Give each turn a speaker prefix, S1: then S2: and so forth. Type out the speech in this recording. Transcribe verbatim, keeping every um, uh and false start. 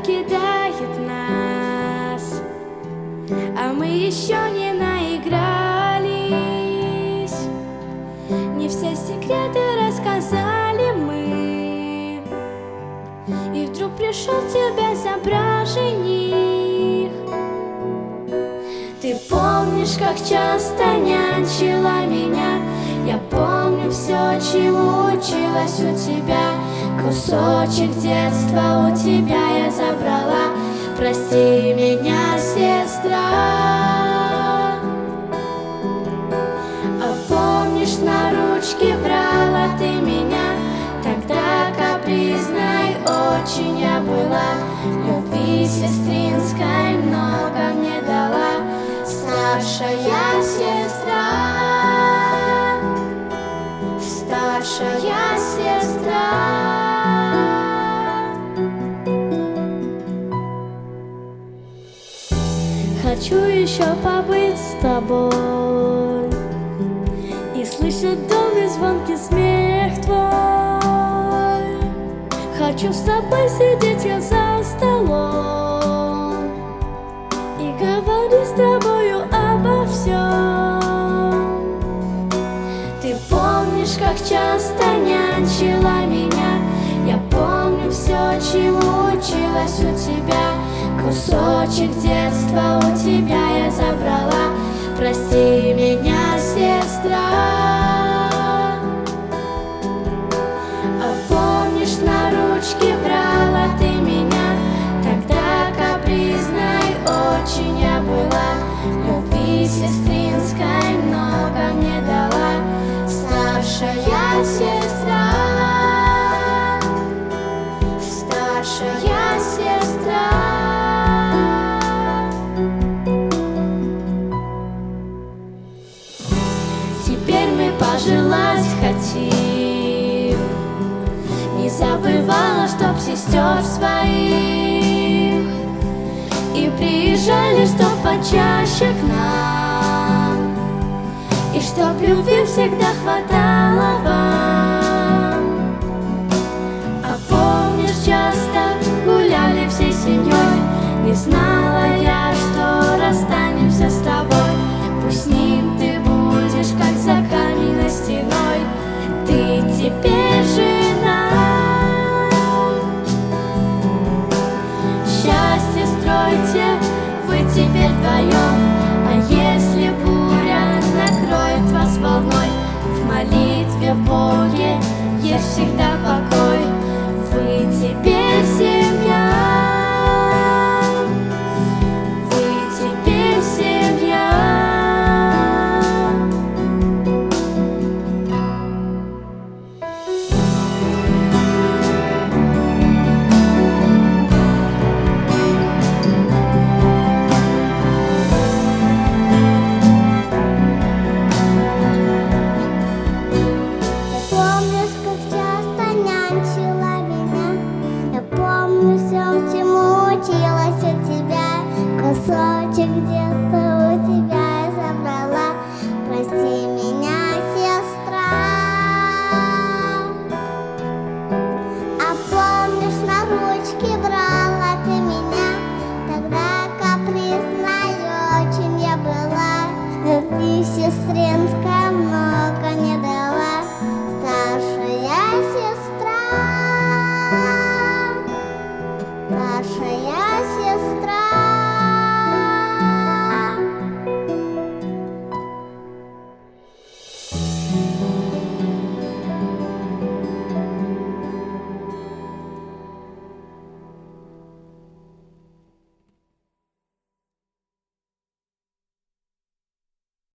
S1: покидает нас, а мы еще не наигрались, не все секреты рассказали мы. И вдруг пришел тебя забрать жених. Ты помнишь, как часто нянчила меня? Я помню все, чему училась у тебя. Кусочек детства у тебя я забрала. Прости меня, сестра. А помнишь, на ручки брала ты меня? Тогда капризной очень я была. Любви сестринской много мне дала старшая сестра, старшая сестра. Хочу еще побыть с тобой и слышать в доме звонкий смех твой. Хочу с тобой сидеть я за столом и говорить с тобою обо всем. Ты помнишь, как часто нянчила меня? Я помню все, чему училась у тебя. Кусочек детства у тебя я забрала. Прости меня, сестра. А помнишь, на ручки брала ты меня? Тогда капризной очень я была. Любви сестринской много мне дала старшая сестра, старшая сестра. Теперь мы пожелать хотим, не забывала, чтоб сестер своих, и приезжали, чтоб почаще к нам, и чтоб любви всегда хватало вам. А помнишь, часто гуляли всей семьей, не знала